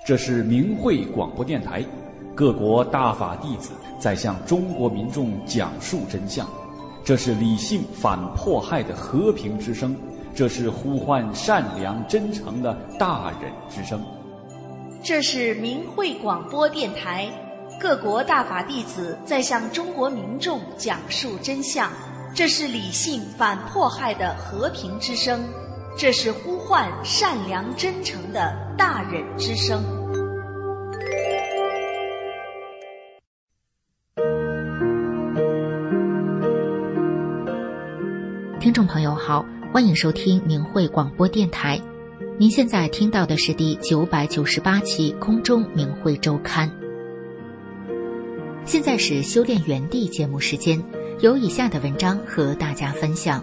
这是明慧广播电台，各国大法弟子在向中国民众讲述真相。这是理性反迫害的和平之声，这是呼唤善良真诚的大忍之声。 这是明慧广播电台，各国大法弟子在向中国民众讲述真相。这是理性反迫害的和平之声，这是呼唤善良真诚的大忍之声。 听众朋友好，欢迎收听明慧广播电台。您现在听到的是第998期空中明慧周刊。现在是修炼园地节目时间，有以下的文章和大家分享。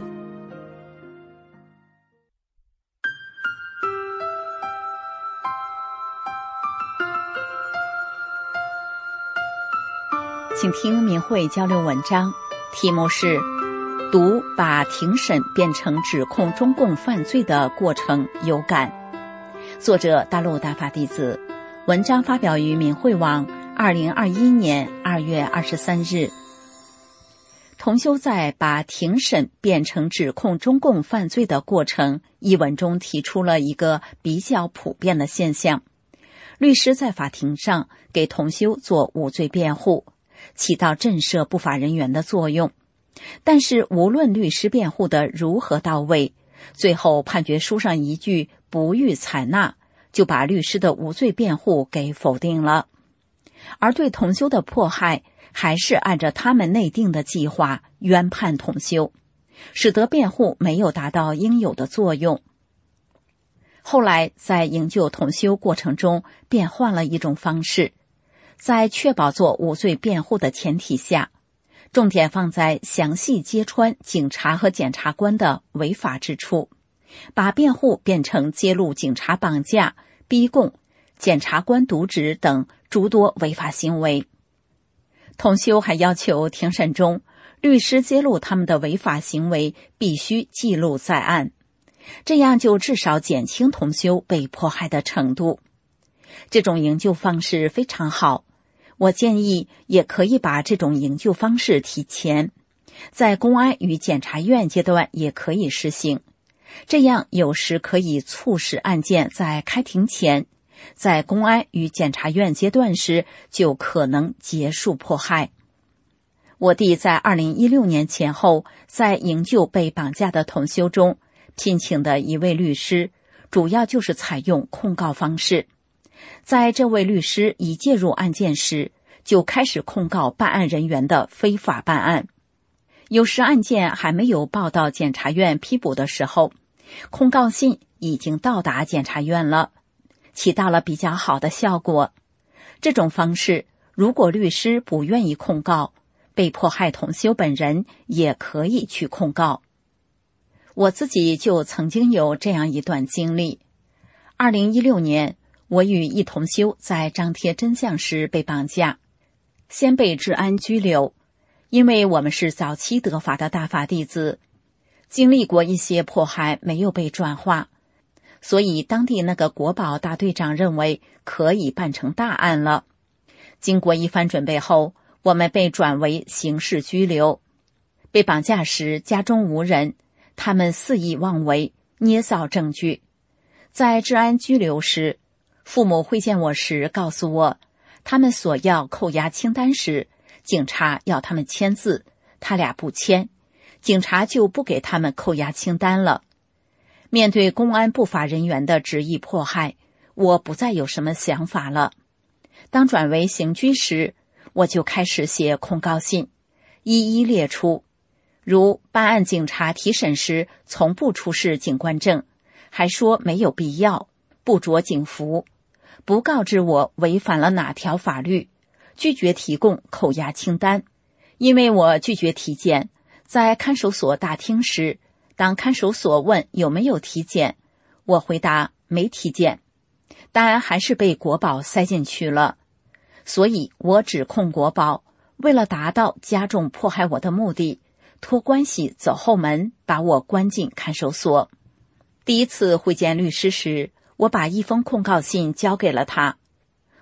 请听明慧交流文章，题目是读把庭审变成指控中共犯罪的过程有感，作者大陆大法弟子，文章发表于明慧网2021年2月23日。同修在把庭审变成指控中共犯罪的过程一文中提出了一个比较普遍的现象，律师在法庭上给同修做无罪辩护，起到震慑不法人员的作用。但是无论律师辩护的如何到位，最后判决书上一句不予采纳，就把律师的无罪辩护给否定了。而对同修的迫害还是按照他们内定的计划冤判同修，使得辩护没有达到应有的作用。后来在营救同修过程中便换了一种方式，在确保做无罪辩护的前提下，重点放在详细揭穿警察和检察官的违法之处，把辩护变成揭露警察绑架、逼供、检察官渎职等诸多违法行为。同修还要求庭审中律师揭露他们的违法行为必须记录在案，这样就至少减轻同修被迫害的程度。这种营救方式非常好，我建议也可以把这种营救方式提前，在公安与检察院阶段也可以实行，这样有时可以促使案件在开庭前，在公安与检察院阶段时就可能结束迫害。我弟在2016年前后在营救被绑架的同修中聘请的一位律师，主要就是采用控告方式。在这位律师一介入案件时，就开始控告办案人员的非法办案。有时案件还没有报到检察院批捕的时候，控告信已经到达检察院了，起到了比较好的效果。这种方式，如果律师不愿意控告，被迫害同修本人也可以去控告。我自己就曾经有这样一段经历。2016年，我与一同修在张贴真相时被绑架，先被治安拘留。因为我们是早期得法的大法弟子，经历过一些迫害没有被转化，所以当地那个国保大队长认为可以办成大案了。经过一番准备后，我们被转为刑事拘留。被绑架时家中无人，他们肆意妄为，捏造证据。在治安拘留时，父母会见我时告诉我，他们索要扣押清单时，警察要他们签字，他俩不签，警察就不给他们扣押清单了。面对公安不法人员的执意迫害，我不再有什么想法了。当转为刑拘时，我就开始写控告信，一一列出，如办案警察提审时从不出示警官证，还说没有必要，不着警服，不告知我违反了哪条法律，拒绝提供扣押清单。因为我拒绝体检，在看守所大厅时，当看守所问有没有体检，我回答没体检，但还是被国保塞进去了。所以我指控国保为了达到加重迫害我的目的，托关系走后门把我关进看守所。第一次会见律师时，我把一封控告信交给了他，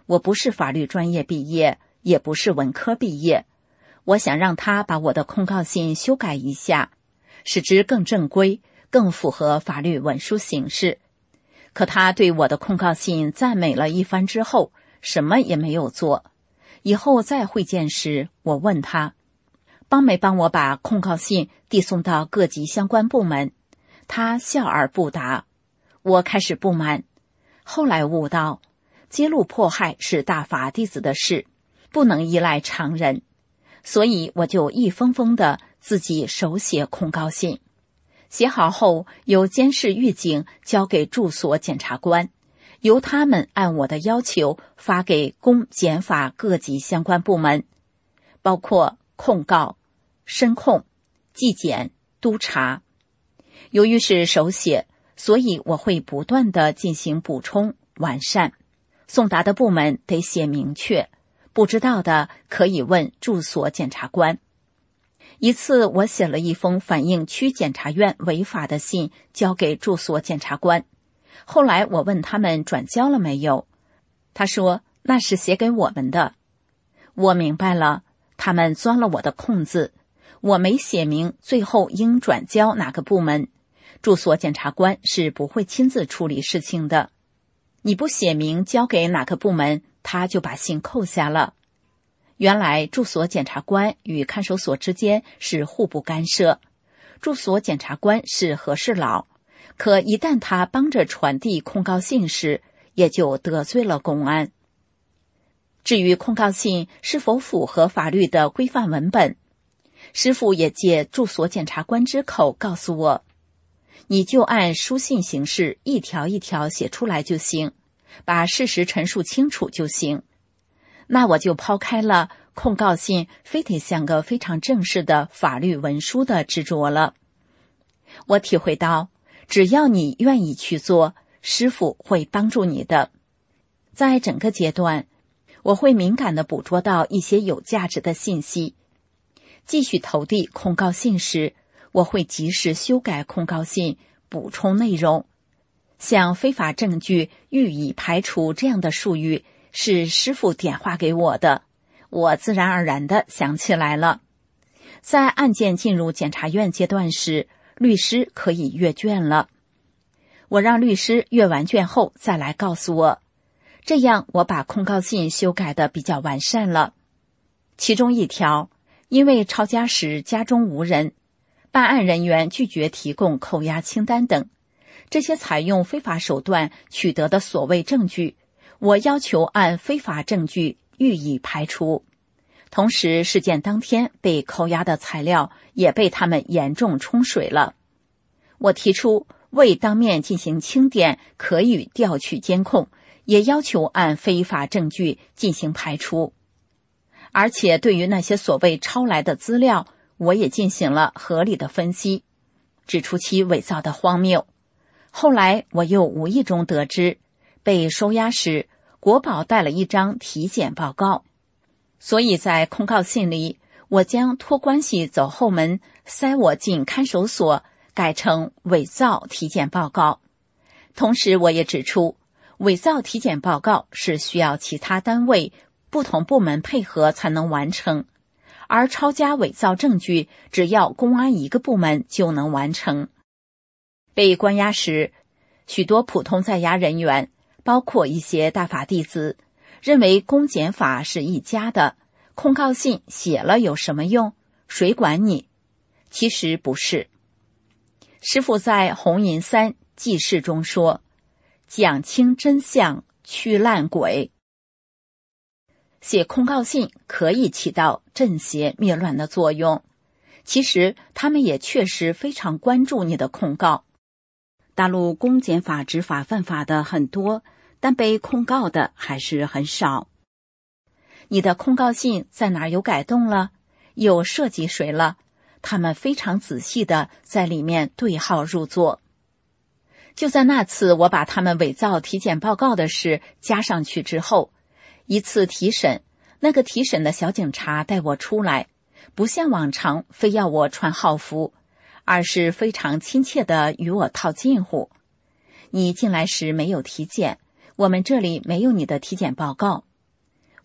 我不是法律专业毕业，也不是文科毕业，我想让他把我的控告信修改一下，使之更正规，更符合法律文书形式。可他对我的控告信赞美了一番之后，什么也没有做。以后再会见时，我问他，帮没帮我把控告信递送到各级相关部门？他笑而不答。我开始不满，后来悟到，揭露迫害是大法弟子的事，不能依赖常人，所以我就一封封的自己手写控告信，写好后由监视狱警交给住所检察官，由他们按我的要求发给公检法各级相关部门，包括控告、申控、纪检、督察。由于是手写，所以我会不断地进行补充完善，送达的部门得写明确，不知道的可以问住所检察官。一次我写了一封反映区检察院违法的信交给住所检察官，后来我问他们转交了没有，他说那是写给我们的。我明白了，他们钻了我的空子，我没写明最后应转交哪个部门，住所检察官是不会亲自处理事情的。你不写明交给哪个部门，他就把信扣下了。原来住所检察官与看守所之间是互不干涉，住所检察官是和事佬，可一旦他帮着传递控告信时，也就得罪了公安。至于控告信是否符合法律的规范文本，师父也借住所检察官之口告诉我，你就按书信形式一条一条写出来就行，把事实陈述清楚就行。那我就抛开了控告信非得像个非常正式的法律文书的执着了。我体会到，只要你愿意去做，师父会帮助你的。在整个阶段，我会敏感地捕捉到一些有价值的信息。继续投递控告信时，我会及时修改控告信，补充内容。像非法证据予以排除这样的术语是师父点化给我的，我自然而然地想起来了。在案件进入检察院阶段时，律师可以阅卷了。我让律师阅完卷后再来告诉我，这样我把控告信修改得比较完善了。其中一条，因为抄家时家中无人，办案人员拒绝提供扣押清单等，这些采用非法手段取得的所谓证据，我要求按非法证据予以排除。同时，事件当天被扣押的材料也被他们严重冲水了。我提出未当面进行清点可以调取监控，也要求按非法证据进行排除。而且对于那些所谓抄来的资料，我也进行了合理的分析，指出其伪造的荒谬。后来我又无意中得知，被收押时国保带了一张体检报告，所以在控告信里，我将托关系走后门塞我进看守所改成伪造体检报告。同时我也指出，伪造体检报告是需要其他单位不同部门配合才能完成，而抄家伪造证据只要公安一个部门就能完成。被关押时，许多普通在押人员，包括一些大法弟子，认为公检法是一家的，控告信写了有什么用？谁管你？其实不是。师父在红银三记事中说，讲清真相，去烂鬼。写控告信可以起到镇邪灭乱的作用，其实他们也确实非常关注你的控告。大陆公检法执法犯法的很多，但被控告的还是很少。你的控告信在哪儿有改动了？有涉及谁了？他们非常仔细地在里面对号入座。就在那次我把他们伪造体检报告的事加上去之后，一次提审，那个提审的小警察带我出来，不像往常非要我穿号服，而是非常亲切地与我套近乎。你进来时没有体检，我们这里没有你的体检报告，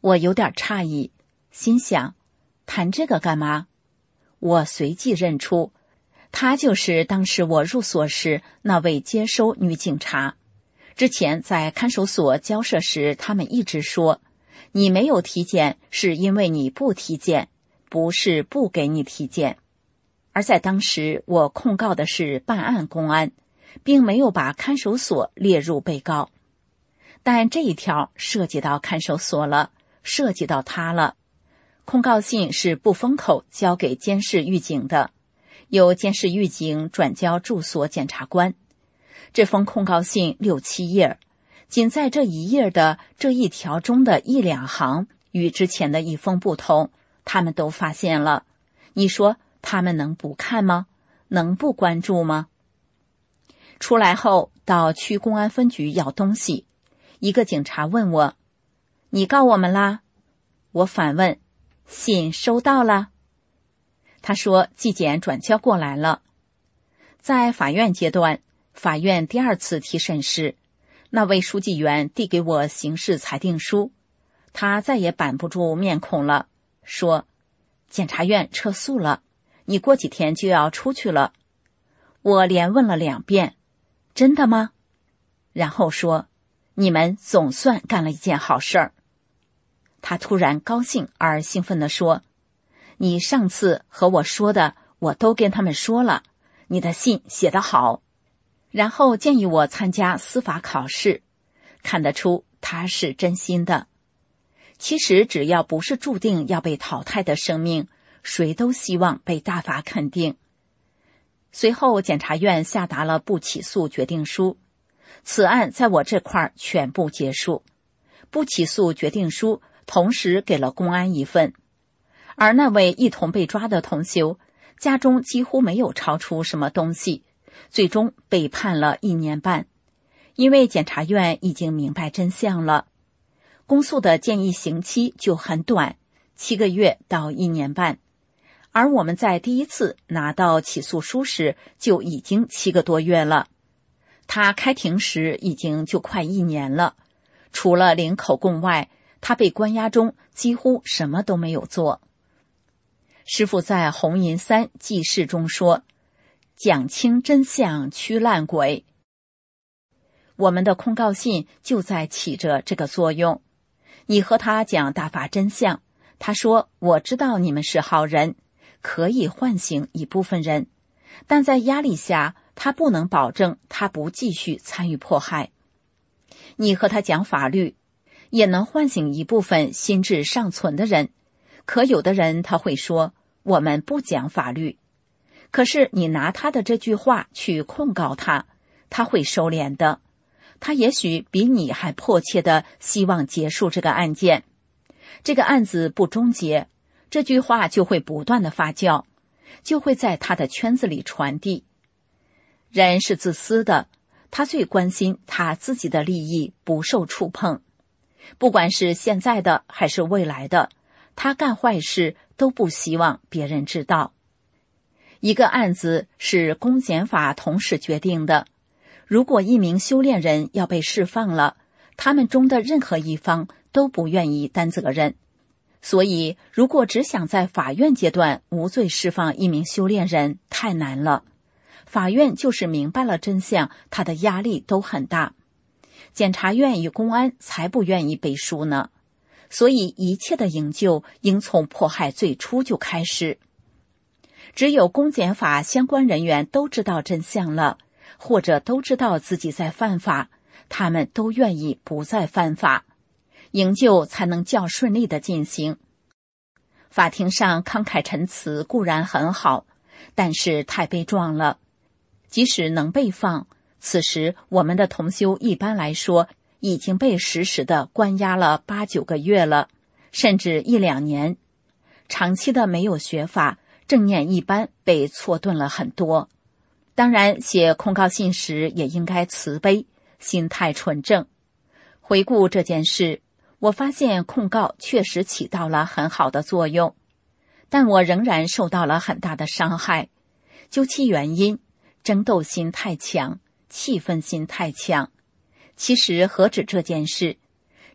我有点诧异，心想，谈这个干嘛？我随即认出，她就是当时我入所时那位接收女警察。之前在看守所交涉时，他们一直说，你没有体检是因为你不体检，不是不给你体检。而在当时，我控告的是办案公安，并没有把看守所列入被告。但这一条涉及到看守所了，涉及到他了。控告信是不封口交给监视狱警的，由监视狱警转交住所检察官。这封控告信6、7页，仅在这一页的这一条中的1、2行与之前的一封不同，他们都发现了。你说他们能不看吗？能不关注吗？出来后到区公安分局要东西，一个警察问我，你告我们啦？我反问，信收到了？他说纪检转交过来了。在法院阶段，法院第2次提审时，那位书记员递给我刑事裁定书，他再也板不住面孔了，说，检察院撤诉了，你过几天就要出去了。我连问了2遍，真的吗？然后说，你们总算干了一件好事儿。他突然高兴而兴奋地说，你上次和我说的我都跟他们说了，你的信写得好。然后建议我参加司法考试，看得出他是真心的。其实只要不是注定要被淘汰的生命，谁都希望被大法肯定。随后检察院下达了不起诉决定书，此案在我这块全部结束。不起诉决定书同时给了公安一份，而那位一同被抓的同修家中几乎没有超出什么东西，最终被判了1年半，因为检察院已经明白真相了。公诉的建议刑期就很短，7个月到1年半，而我们在第1次拿到起诉书时就已经7个多月了。他开庭时已经就快1年了，除了领口供外，他被关押中几乎什么都没有做。师父在红银3记事中说，讲清真相驱烂鬼。我们的控告信就在起着这个作用。你和他讲大法真相，他说，我知道你们是好人，可以唤醒一部分人，但在压力下，他不能保证他不继续参与迫害。你和他讲法律，也能唤醒一部分心智尚存的人，可有的人他会说，我们不讲法律。可是你拿他的这句话去控告他，他会收敛的。他也许比你还迫切地希望结束这个案件。这个案子不终结，这句话就会不断地发酵，就会在他的圈子里传递。人是自私的，他最关心他自己的利益不受触碰。不管是现在的还是未来的，他干坏事都不希望别人知道。一个案子是公检法同时决定的，如果一名修炼人要被释放了，他们中的任何一方都不愿意担责任。所以如果只想在法院阶段无罪释放一名修炼人，太难了。法院就是明白了真相，他的压力都很大。检察院与公安才不愿意背书呢。所以一切的营救应从迫害最初就开始。只有公检法相关人员都知道真相了，或者都知道自己在犯法，他们都愿意不再犯法，营救才能较顺利地进行。法庭上慷慨陈词固然很好，但是太悲壮了。即使能被放，此时我们的同修一般来说已经被实时地关押了8、9个月了，甚至1、2年。长期的没有学法，正念一般被错顿了很多。当然写控告信时也应该慈悲，心态纯正。回顾这件事，我发现控告确实起到了很好的作用，但我仍然受到了很大的伤害。究其原因，争斗心太强，气愤心太强。其实何止这件事，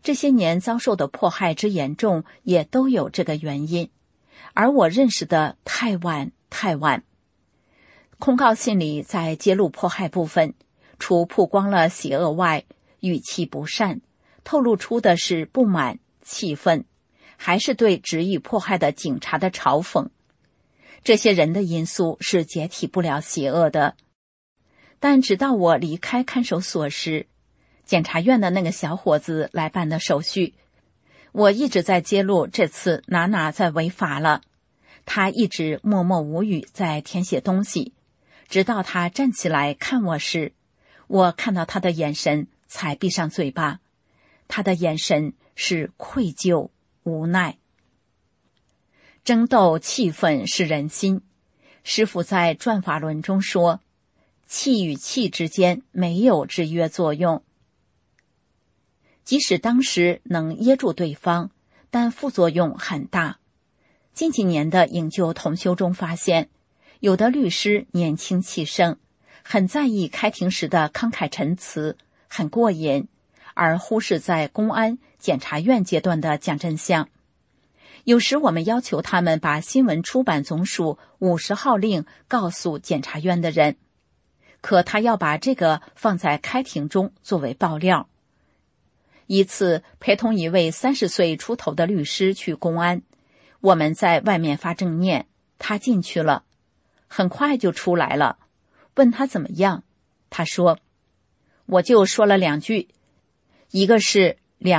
这些年遭受的迫害之严重，也都有这个原因。而我认识的太晚。控告信里在揭露迫害部分，除曝光了邪恶外，语气不善，透露出的是不满、气愤，还是对执意迫害的警察的嘲讽。这些人的因素是解体不了邪恶的。但直到我离开看守所时，检察院的那个小伙子来办的手续，我一直在揭露这次哪在违法了。他一直默默无语在填写东西，直到他站起来看我时，我看到他的眼神才闭上嘴巴。他的眼神是愧疚、无奈。争斗气愤是人心。师父在转法轮中说，气与气之间没有制约作用。即使当时能噎住对方，但副作用很大。近几年的营救同修中发现，有的律师年轻气盛，很在意开庭时的慷慨陈词，很过瘾，而忽视在公安、检察院阶段的讲真相。有时我们要求他们把新闻出版总署50号令告诉检察院的人，可他要把这个放在开庭中作为爆料。一次陪同一位30岁出头的律师去公安，我们在外面发正念，他进去了，很快就出来了。问他怎么样，他说，我就说了2句，一个是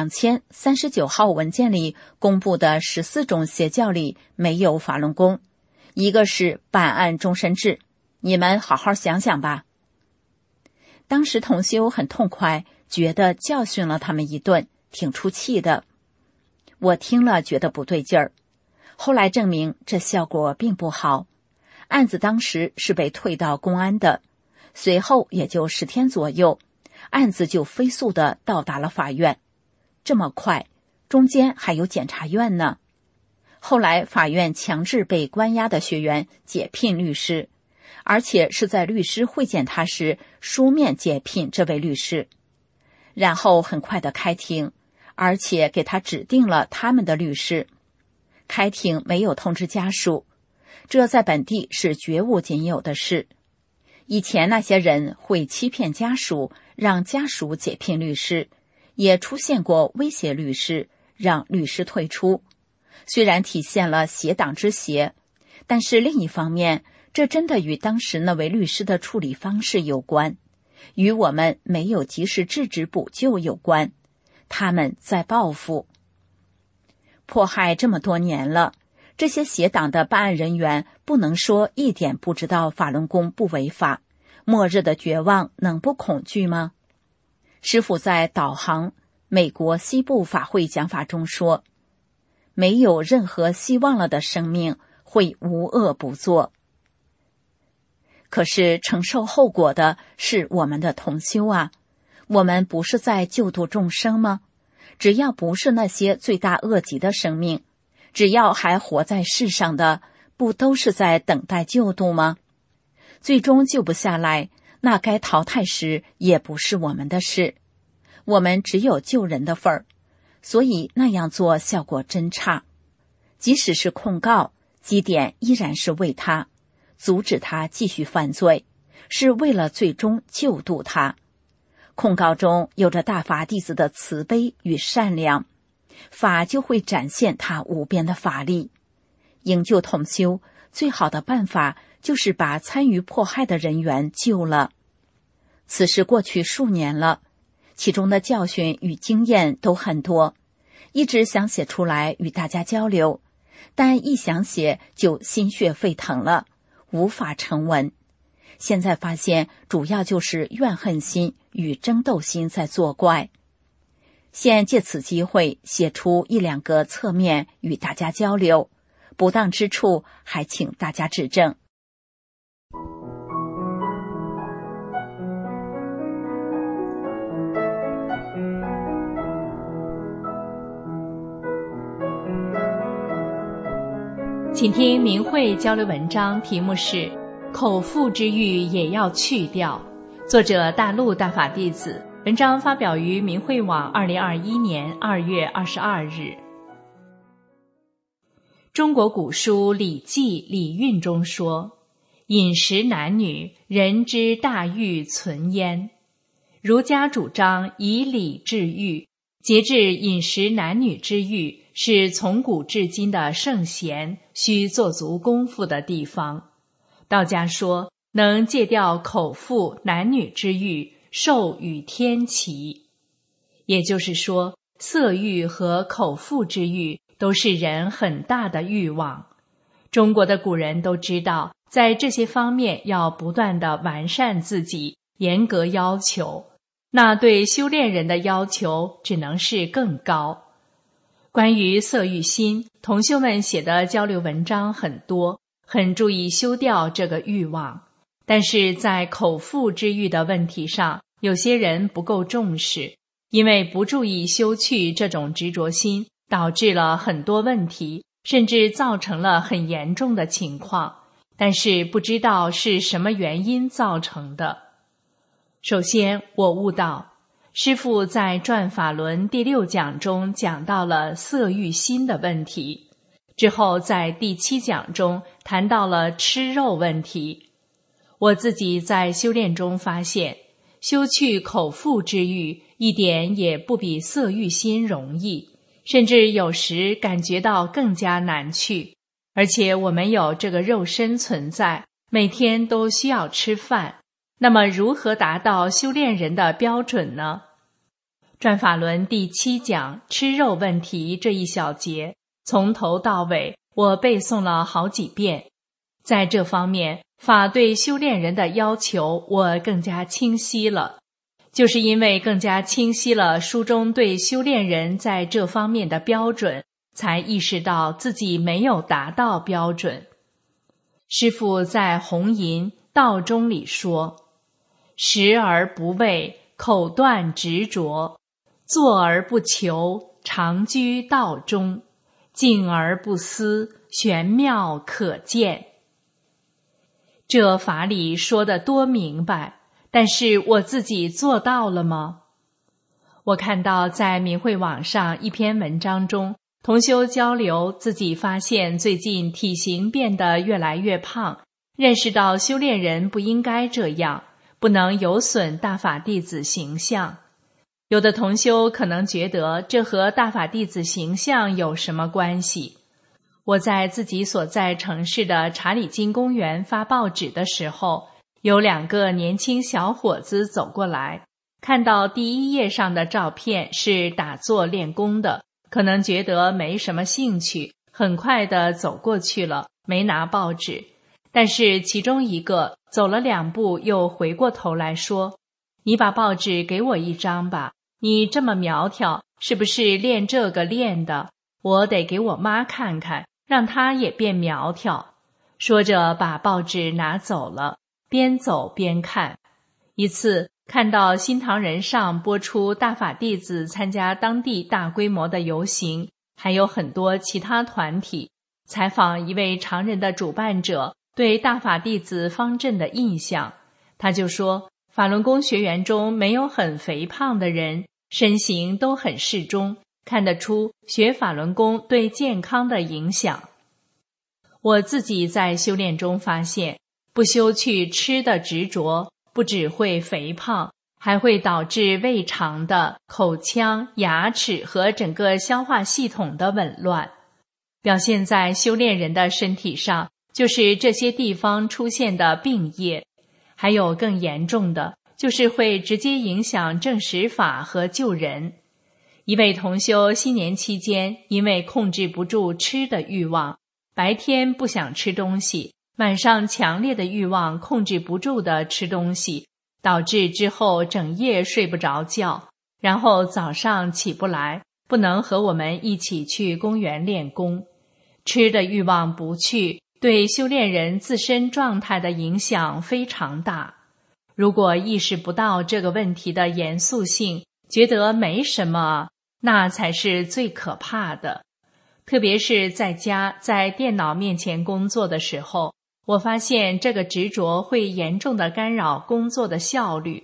2039号文件里公布的14种邪教里没有法轮功，一个是办案终身制，你们好好想想吧。当时同修很痛快，觉得教训了他们一顿，挺出气的。我听了觉得不对劲儿，后来证明这效果并不好。案子当时是被退到公安的，随后也就10天左右，案子就飞速地到达了法院。这么快，中间还有检察院呢。后来法院强制被关押的学员解聘律师，而且是在律师会见他时书面解聘这位律师，然后很快的开庭，而且给他指定了他们的律师。开庭没有通知家属，这在本地是绝无仅有的事。以前那些人会欺骗家属，让家属解聘律师，也出现过威胁律师，让律师退出。虽然体现了邪党之邪，但是另一方面，这真的与当时那位律师的处理方式有关，与我们没有及时制止补救有关。他们在报复。迫害这么多年了，这些邪党的办案人员不能说一点不知道法轮功不违法，末日的绝望能不恐惧吗？师父在导航美国西部法会讲法中说，没有任何希望了的生命会无恶不作。可是承受后果的是我们的同修啊，我们不是在救度众生吗？只要不是那些罪大恶极的生命，只要还活在世上的，不都是在等待救度吗？最终救不下来，那该淘汰时也不是我们的事，我们只有救人的份儿，所以那样做效果真差。即使是控告，基点依然是为他，阻止他继续犯罪，是为了最终救度他。控告中有着大法弟子的慈悲与善良，法就会展现他无边的法力。营救同修最好的办法就是把参与迫害的人员救了。此事过去数年了，其中的教训与经验都很多，一直想写出来与大家交流，但一想写就心血沸腾了，无法成文。现在发现主要就是怨恨心与争斗心在作怪。现借此机会写出1-2个侧面与大家交流，不当之处还请大家指正。 请听明慧交流文章，题目是口腹之欲也要去掉，作者大陆大法弟子， 文章发表于明慧网2021年2月22日。中国古书《礼记·礼运》中说：“饮食男女，人之大欲存焉。”儒家主张以礼治欲，节制饮食男女之欲，是从古至今的圣贤需做足功夫的地方。道家说，能戒掉口腹男女之欲，寿与天齐。也就是说，色欲和口腹之欲都是人很大的欲望。中国的古人都知道，在这些方面要不断地完善自己，严格要求，那对修炼人的要求只能是更高。关于色欲心，同修们写的交流文章很多，很注意修掉这个欲望。但是在口腹之欲的问题上，有些人不够重视，因为不注意修去这种执着心，导致了很多问题，甚至造成了很严重的情况，但是不知道是什么原因造成的。首先，我悟到，师父在转法轮第6讲中讲到了色欲心的问题，之后在第7讲中谈到了吃肉问题。我自己在修炼中发现，修去口腹之欲一点也不比色欲心容易，甚至有时感觉到更加难去。而且我们有这个肉身存在，每天都需要吃饭，那么如何达到修炼人的标准呢？转法轮第7讲吃肉问题这一小节，从头到尾我背诵了好几遍。在这方面，法对修炼人的要求我更加清晰了，就是因为更加清晰了书中对修炼人在这方面的标准，才意识到自己没有达到标准。师父在弘淫道中里说：“食而不畏，口断执着；坐而不求，常居道中；静而不思，玄妙可见。”这法理说得多明白，但是我自己做到了吗？我看到在明慧网上一篇文章中，同修交流自己发现最近体型变得越来越胖，认识到修炼人不应该这样，不能有损大法弟子形象。有的同修可能觉得这和大法弟子形象有什么关系？我在自己所在城市的查理金公园发报纸的时候，有2个年轻小伙子走过来，看到第1页上的照片是打坐练功的，可能觉得没什么兴趣，很快地走过去了，没拿报纸。但是其中一个走了2步又回过头来说：“你把报纸给我1张吧，你这么苗条，是不是练这个练的？我得给我妈看看，让她也变苗条。”说着把报纸拿走了，边走边看。一次看到新唐人上播出大法弟子参加当地大规模的游行，还有很多其他团体，采访一位常人的主办者对大法弟子方阵的印象，他就说，法轮功学员中没有很肥胖的人，身形都很适中，看得出学法轮功对健康的影响。我自己在修炼中发现，不修去吃的执着，不只会肥胖，还会导致胃肠的、口腔、牙齿和整个消化系统的紊乱。表现在修炼人的身体上，就是这些地方出现的病业。还有更严重的，就是会直接影响正实法和救人。一位同修新年期间，因为控制不住吃的欲望，白天不想吃东西，晚上强烈的欲望控制不住的吃东西，导致之后整夜睡不着觉，然后早上起不来，不能和我们一起去公园练功。吃的欲望不去，对修炼人自身状态的影响非常大。如果意识不到这个问题的严肃性，觉得没什么，那才是最可怕的。特别是在家在电脑面前工作的时候，我发现这个执着会严重地干扰工作的效率。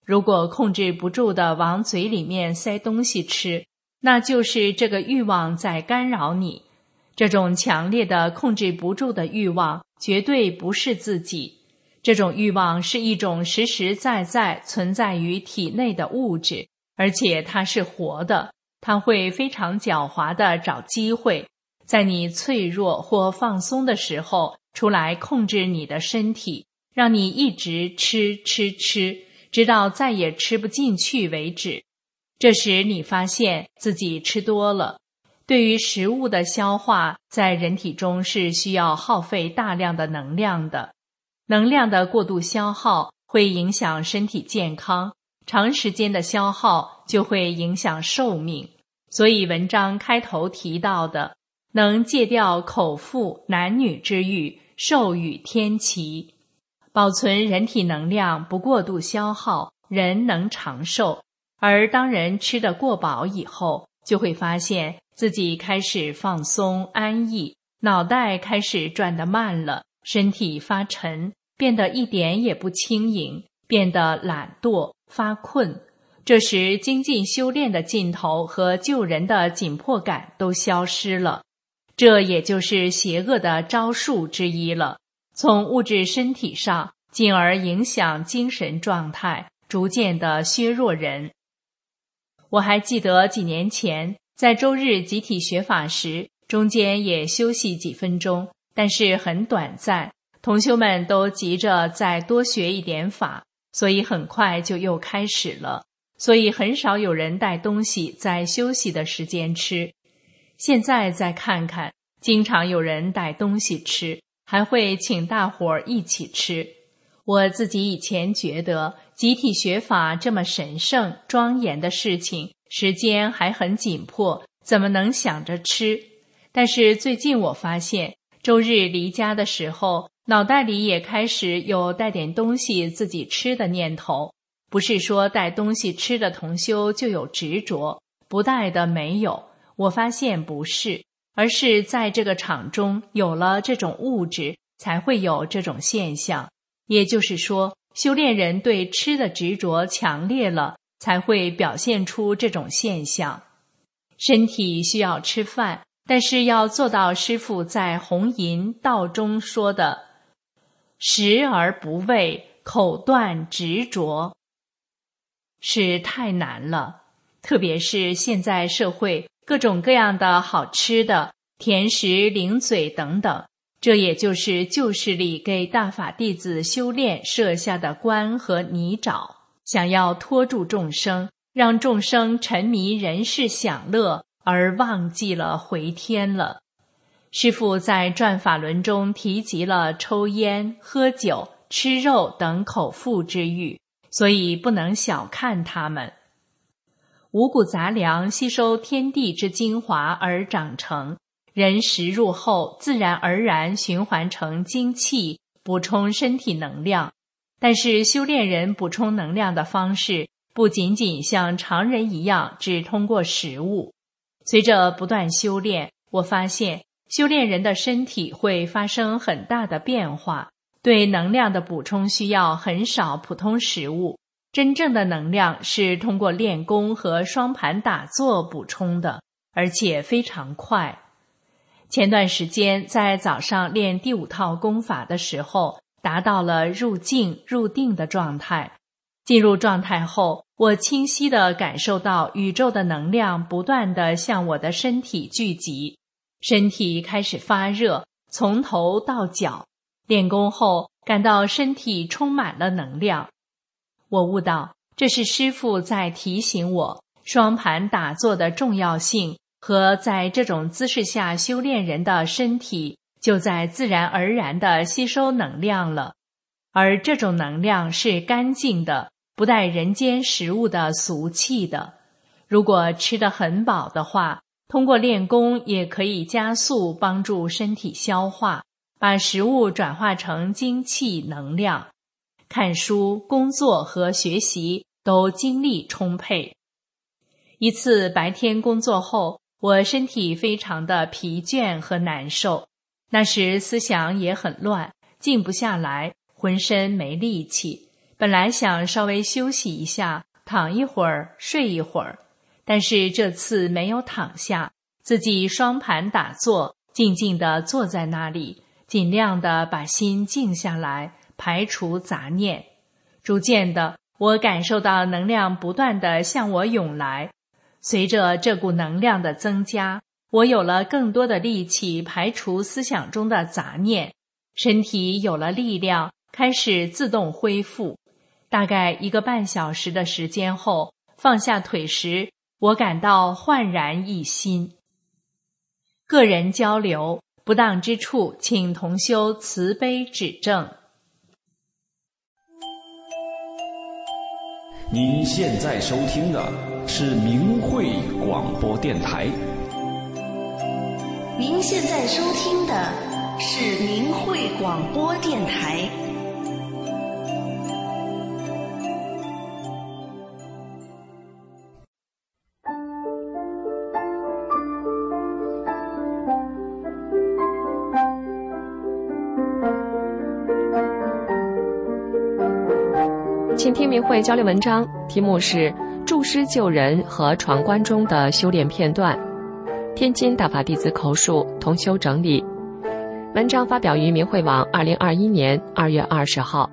如果控制不住地往嘴里面塞东西吃，那就是这个欲望在干扰你。这种强烈的控制不住的欲望绝对不是自己，这种欲望是一种实实在在存在于体内的物质，而且它是活的，它会非常狡猾地找机会，在你脆弱或放松的时候出来控制你的身体，让你一直吃，直到再也吃不进去为止。这时你发现自己吃多了。对于食物的消化，在人体中是需要耗费大量的能量的。能量的过度消耗会影响身体健康，长时间的消耗就会影响寿命。所以文章开头提到的，能戒掉口腹男女之欲，寿与天齐。保存人体能量不过度消耗，人能长寿。而当人吃得过饱以后，就会发现自己开始放松安逸，脑袋开始转得慢了，身体发沉，变得一点也不轻盈，变得懒惰发困。这时精进修炼的劲头和救人的紧迫感都消失了，这也就是邪恶的招数之一了，从物质身体上进而影响精神状态，逐渐地削弱人。我还记得几年前在周日集体学法时，中间也休息几分钟，但是很短暂，同修们都急着再多学一点法，所以很快就又开始了，所以很少有人带东西在休息的时间吃。现在再看看，经常有人带东西吃，还会请大伙儿一起吃。我自己以前觉得集体学法这么神圣庄严的事情，时间还很紧迫，怎么能想着吃？但是最近我发现，周日离家的时候，脑袋里也开始有带点东西自己吃的念头。不是说带东西吃的同修就有执着，不带的没有，我发现不是，而是在这个场中有了这种物质，才会有这种现象。也就是说，修炼人对吃的执着强烈了，才会表现出这种现象。身体需要吃饭，但是要做到师父在弘淫道中说的食而不畏，口断执着，是太难了。特别是现在社会各种各样的好吃的甜食零嘴等等，这也就是旧势力给大法弟子修炼设下的关和泥沼，想要拖住众生，让众生沉迷人世享乐，而忘记了回天了。师父在转法轮中提及了抽烟、喝酒、吃肉等口腹之欲，所以不能小看它们。五谷杂粮吸收天地之精华而长成，人食入后自然而然循环成精气，补充身体能量。但是修炼人补充能量的方式不仅仅像常人一样只通过食物。随着不断修炼，我发现修炼人的身体会发生很大的变化，对能量的补充需要很少普通食物，真正的能量是通过练功和双盘打坐补充的，而且非常快。前段时间在早上练第5套功法的时候，达到了入静入定的状态。进入状态后，我清晰地感受到宇宙的能量不断地向我的身体聚集，身体开始发热，从头到脚。练功后，感到身体充满了能量。我悟到，这是师父在提醒我双盘打坐的重要性，和在这种姿势下修炼人的身体就在自然而然地吸收能量了。而这种能量是干净的，不带人间食物的俗气的。如果吃得很饱的话，通过练功也可以加速帮助身体消化，把食物转化成精气能量。看书、工作和学习都精力充沛。一次白天工作后，我身体非常的疲倦和难受，那时思想也很乱，静不下来，浑身没力气。 本来想稍微休息一下，躺一会儿，睡一会儿，但是这次没有躺下，自己双盘打坐，静静地坐在那里，尽量地把心静下来，排除杂念。逐渐的，我感受到能量不断地向我涌来，随着这股能量的增加，我有了更多的力气排除思想中的杂念，身体有了力量，开始自动恢复。大概1个半小时的时间后，放下腿时，我感到焕然一新。个人交流，不当之处，请同修慈悲指正。 您现在收听的是明慧广播电台。 您现在收听的是明慧广播电台。 请听明慧交流文章，题目是助师救人和闯关中的修炼片段，天津大法弟子口述，同修整理。文章发表于明慧网2021年2月20号。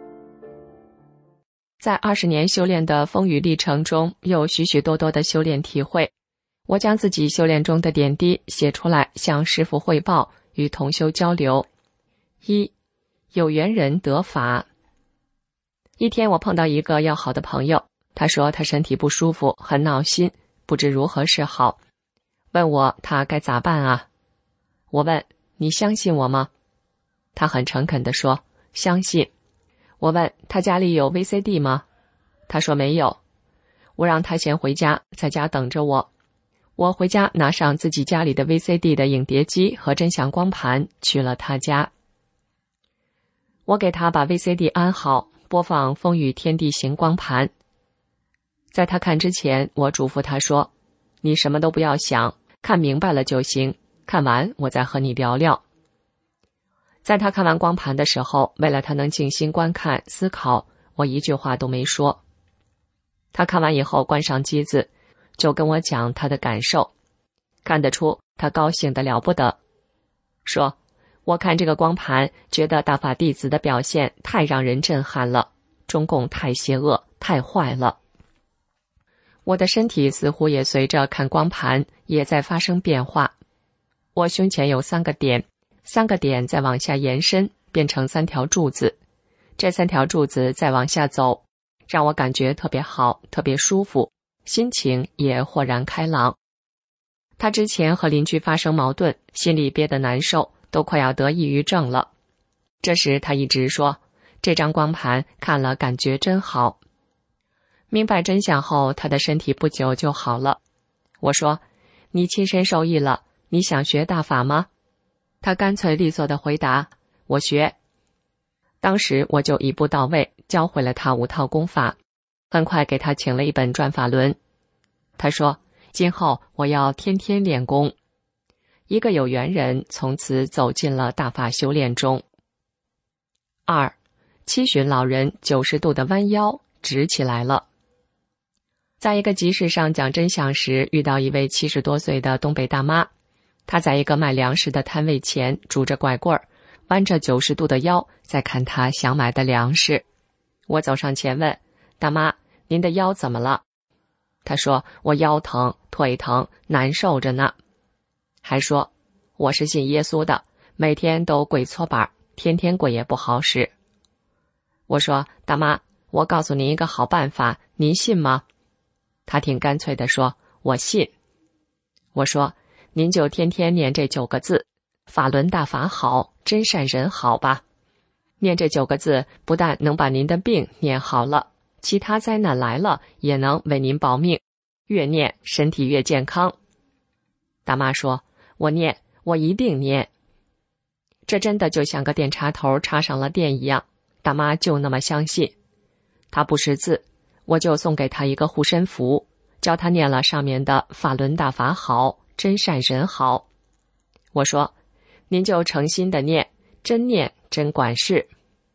在20年修炼的风雨历程中，有许许多多的修炼体会，我将自己修炼中的点滴写出来，向师父汇报，与同修交流。1. 有缘人得法。一天我碰到一个要好的朋友，他说他身体不舒服，很闹心，不知如何是好，问我他该咋办啊？我问你相信我吗？他很诚恳地说相信。我问他家里有 VCD 吗？他说没有。我让他先回家，在家等着我。我回家拿上自己家里的 VCD 的影碟机和真相光盘，去了他家。我给他把 VCD 安好，播放风雨天地行光盘。在他看之前，我嘱咐他说，你什么都不要想，看明白了就行，看完我再和你聊聊。在他看完光盘的时候，为了他能静心观看思考，我一句话都没说。他看完以后关上机子，就跟我讲他的感受，看得出他高兴得了不得，说我看这个光盘，觉得大法弟子的表现太让人震撼了，中共太邪恶，太坏了。我的身体似乎也随着看光盘也在发生变化，我胸前有3个点，3个点再往下延伸，变成3条柱子，这3条柱子再往下走，让我感觉特别好，特别舒服，心情也豁然开朗。他之前和邻居发生矛盾，心里憋得难受，都快要得抑郁症了。这时他一直说，这张光盘看了感觉真好。明白真相后，他的身体不久就好了。我说，你亲身受益了，你想学大法吗？他干脆利索地回答，我学。当时我就一步到位，教会了他5套功法，很快给他请了一本转法轮。他说，今后我要天天练功。一个有缘人从此走进了大法修炼中。2. 七旬老人90度的弯腰直起来了。在一个集市上讲真相时，遇到一位70多岁的东北大妈，她在一个卖粮食的摊位前拄着拐棍儿，弯着90度的腰在看她想买的粮食。我走上前问，大妈，您的腰怎么了？她说，我腰疼，腿疼，难受着呢。还说，我是信耶稣的，每天都跪搓板，天天跪也不好使。我说，大妈，我告诉您一个好办法，您信吗？她挺干脆地说，我信。我说，您就天天念这9个字，法轮大法好，真善人好吧。念这9个字，不但能把您的病念好了，其他灾难来了也能为您保命，越念身体越健康。大妈说，我念，我一定念。这真的就像个电插头插上了电一样，大妈就那么相信。她不识字，我就送给她一个护身符，教她念了上面的法轮大法好，真善人好。我说，您就诚心的念，真念真管事。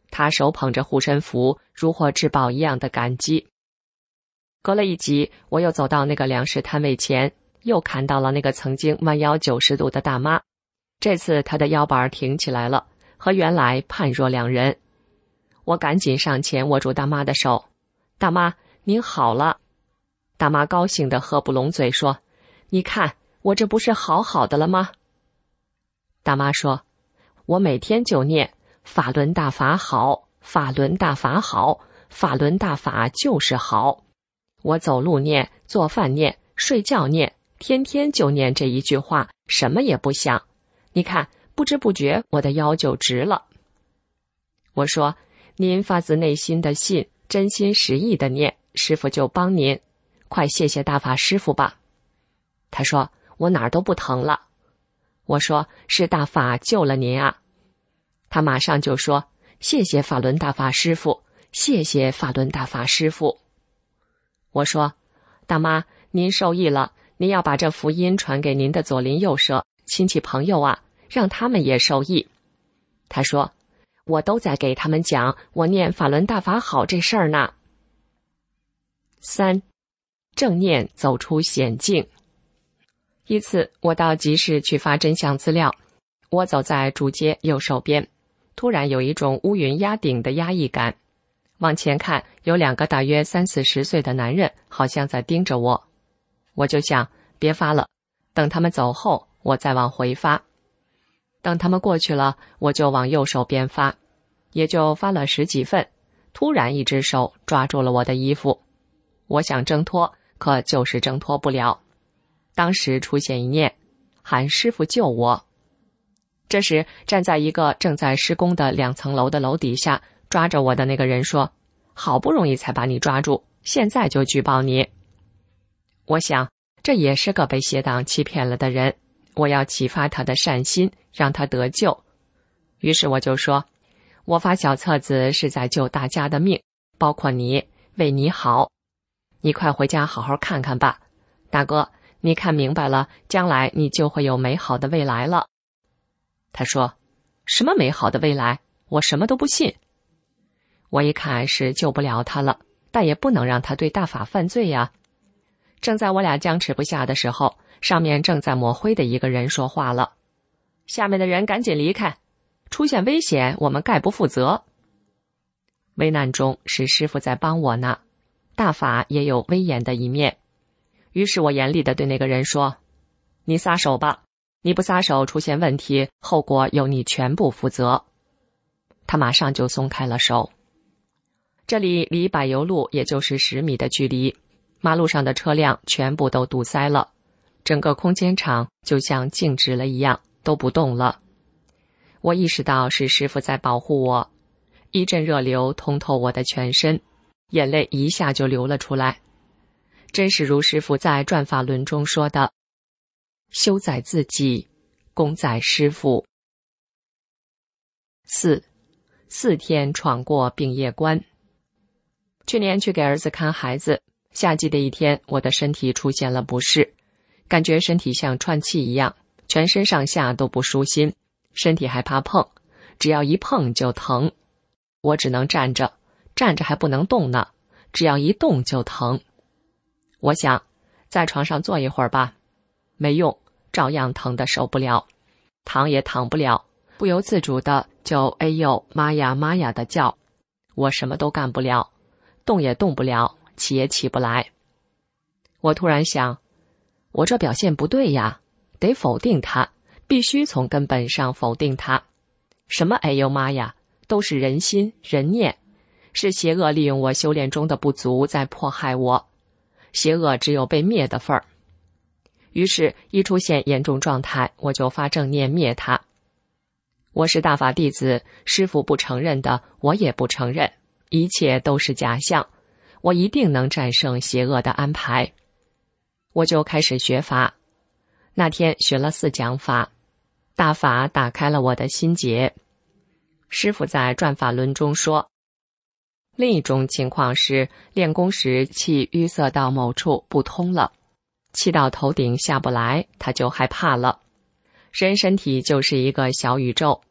他手捧着护身符，如获至宝一样的感激。隔了一集，我又走到那个粮食摊位前，又看到了那个曾经弯腰90度的大妈。这次她的腰板挺起来了，和原来判若两人。我赶紧上前握住大妈的手：“大妈，您好了。”大妈高兴地合不拢嘴说：“你看，我这不是好好的了吗？”大妈说：“我每天就念法轮大法好，法轮大法好，法轮大法就是好。我走路念，做饭念，睡觉念，天天就念这一句话，什么也不想。你看，不知不觉我的腰就直了。”我说：“您发自内心的信，真心实意的念，师父就帮您，快谢谢大法师父吧。”他说：“我哪儿都不疼了。”我说：“是大法救了您啊。”他马上就说：“谢谢法轮大法师父，谢谢法轮大法师父。”我说：“大妈，您受益了，您要把这福音传给您的左邻右舍、亲戚朋友啊，让他们也受益。”他说：“我都在给他们讲我念法轮大法好这事儿呢。”3. 正念走出险境。一次，我到集市去发真相资料，我走在主街右手边，突然有一种乌云压顶的压抑感。往前看，有2个大约30-40岁的男人，好像在盯着我。我就想，别发了，等他们走后，我再往回发。等他们过去了，我就往右手边发，也就发了10几份。突然一只手抓住了我的衣服，我想挣脱，可就是挣脱不了。当时出现一念，喊师父救我。这时站在一个正在施工的2层楼的楼底下抓着我的那个人说：“好不容易才把你抓住，现在就举报你。”我想，这也是个被邪党欺骗了的人，我要启发他的善心，让他得救。于是我就说：“我发小册子是在救大家的命，包括你，为你好。你快回家好好看看吧，大哥，你看明白了，将来你就会有美好的未来了。”他说：“什么美好的未来？我什么都不信。”我一看是救不了他了，但也不能让他对大法犯罪呀。正在我俩僵持不下的时候，上面正在抹灰的一个人说话了：“下面的人赶紧离开，出现危险我们概不负责。”危难中是师父在帮我呢，大法也有威严的一面。于是我严厉地对那个人说：“你撒手吧，你不撒手出现问题，后果由你全部负责。”他马上就松开了手。这里离柏油路也就是10米的距离，马路上的车辆全部都堵塞了，整个空间场就像静止了一样，都不动了。我意识到是师父在保护我，一阵热流通透我的全身，眼泪一下就流了出来。真是如师父在转法轮中说的：“修在自己，功在师父。4天闯过病业关。去年去给儿子看孩子，夏季的一天，我的身体出现了不适，感觉身体像串气一样，全身上下都不舒心，身体还怕碰，只要一碰就疼。我只能站着，站着还不能动呢，只要一动就疼。我想在床上坐一会儿吧，没用，照样疼得受不了，躺也躺不了，不由自主的就哎呦妈呀妈呀的叫。我什么都干不了，动也动不了，起也起不来。我突然想，我这表现不对呀，得否定它，必须从根本上否定它。什么哎呦妈呀，都是人心人念，是邪恶利用我修炼中的不足在迫害我，邪恶只有被灭的份儿。于是一出现严重状态，我就发正念灭它。我是大法弟子，师父不承认的我也不承认，一切都是假象，我一定能战胜邪恶的安排。我就开始学法，那天学了4讲法，大法打开了我的心结。师父在转法轮中说，另一种情况是练功时气淤塞到某处不通了，气到头顶下不来，他就害怕了。人身体就是一个小宇宙，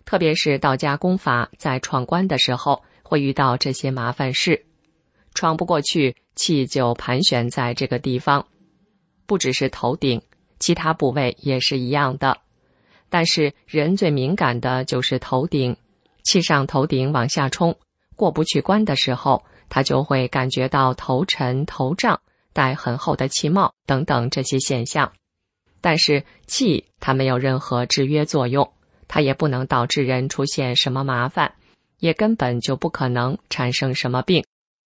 特别是道家功法在闯关的时候会遇到这些麻烦事，闯不过去，气就盘旋在这个地方。不只是头顶，其他部位也是一样的。但是人最敏感的就是头顶，气上头顶往下冲，过不去关的时候，他就会感觉到头沉、头胀、戴很厚的气帽等等这些现象。但是气它没有任何制约作用，它也不能导致人出现什么麻烦，也根本就不可能产生什么病。